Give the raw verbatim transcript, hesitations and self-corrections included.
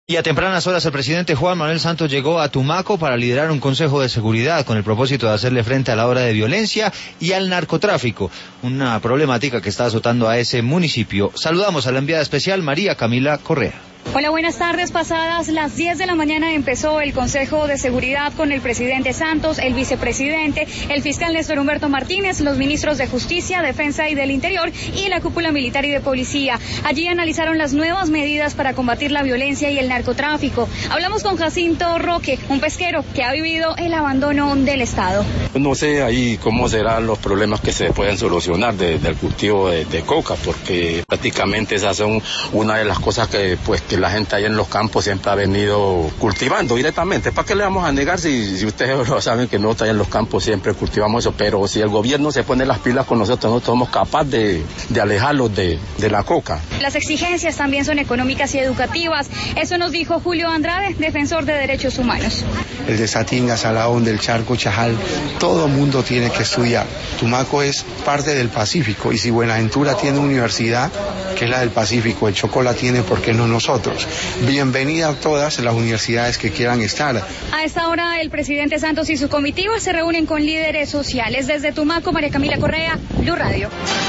Y a tempranas horas el presidente Juan Manuel Santos llegó a Tumaco para liderar un consejo de seguridad con el propósito de hacerle frente a la ola de violencia y al narcotráfico, una problemática que está azotando a ese municipio. Saludamos a la enviada especial María Camila Correa. Hola, buenas tardes. Pasadas las diez de la mañana empezó el Consejo de Seguridad con el presidente Santos, el vicepresidente, el fiscal Néstor Humberto Martínez, los ministros de Justicia, Defensa y del Interior y la cúpula militar y de policía. Allí analizaron las nuevas medidas para combatir la violencia y el narcotráfico. Hablamos con Jacinto Roque, un pesquero que ha vivido el abandono del Estado. No sé ahí cómo serán los problemas que se pueden solucionar de, del cultivo de, de coca, porque prácticamente esas son una de las cosas que pues que la gente ahí en los campos siempre ha venido cultivando directamente. ¿Para qué le vamos a negar si, si ustedes lo saben que nosotros ahí en los campos siempre cultivamos eso? Pero si el gobierno se pone las pilas con nosotros, nosotros somos capaces de, de alejarlos de, de la coca. Las exigencias también son económicas y educativas. Eso nos dijo Julio Andrade, defensor de derechos humanos. El de Satinga, Salaón, del Charco, Chajal, todo mundo tiene que estudiar. Tumaco es parte del Pacífico y si Buenaventura tiene universidad, que es la del Pacífico, el Chocó la tiene, ¿por qué no nosotros? Bienvenida a todas las universidades que quieran estar. A esta hora el presidente Santos y su comitiva se reúnen con líderes sociales. Desde Tumaco, María Camila Correa, Blue Radio.